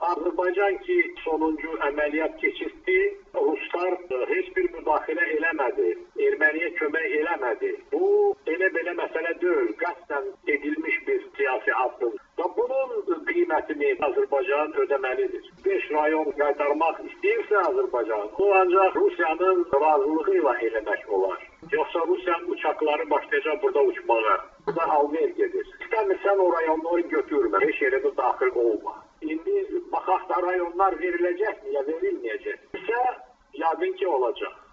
Azərbaycan ki sonuncu əməliyyat keçirtdi, Ruslar heç bir müdaxilə eləmədi, erməniyə kömək eləmədi. Bu elə-belə məsələ deyil, qəsdən edilmiş bir siyasi addım. Və bunun qiymətini Azərbaycan ödəməlidir. 5 rayon qaytarmaq istəyirsə Azərbaycan, bu ancaq Rusiyanın razılığı ilə eləmək olar. Yoxsa Rusiyanın uçakları başlayacaq burada uçmağa. Burada alver gedir. İstəmirsən o rayonları götürmə, heç yerə də daxil olma. İndi baxaq da rayonlar veriləcəkmi ya verilməyəcək? İsə yəqin ki olacaq.